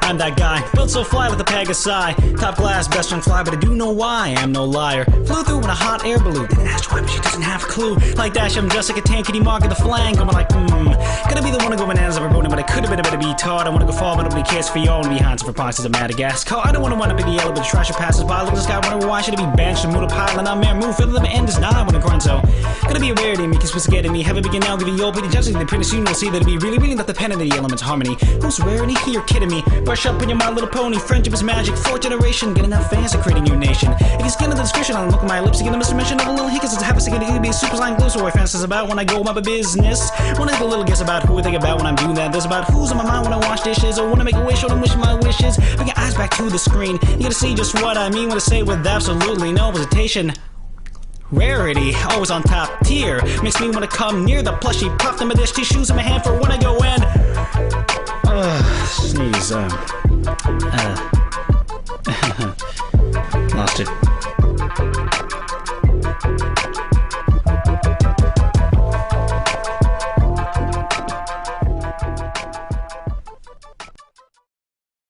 I'm that guy, built so fly with a Pegasi. Top class, best on fly, but I do know why I am no liar. Flew through in a hot air balloon, didn't ask why, but she doesn't have a clue. Like Dash, I'm just like a tankety mark at the flank. I'm like, gonna be the one to go bananas over boning, but I could've been a better be taught. I wanna go far, but nobody cares for y'all. And behind some foxes of Madagascar. I don't wanna wind up in the yellow, but the trash passes by. Look at this guy, wonder why should it be banished to move a pile? And I'm there, move, fill them end is not I wanna grind, so gonna be a rarity, make you supposed to get me. Have a begin now, give you your pity, judging the pretty soon you'll see that it'd be really not the pen of the elements harmony. Who's rarity? You're kidding me. Brush up on your My Little Pony, friendship is magic, fourth generation, get enough fans to create a new nation. If you skin in the description, I'll look at my lips to get a Mr. Mention of a little hiccups. It's half a second, it'll be a super slime glue, so I fantasize about when I go about my business. Wanna take a little guess about who I think about when I'm doing that. There's about who's on my mind when I wash dishes, or wanna make a wish, or I'm wishing my wishes. Bring your eyes back to the screen, you gotta see just what I mean when I say with absolutely no hesitation. Rarity, always on top tier, makes me wanna come near the plushie, pop them a dish, tissues in my hand for when I go in. Sneeze,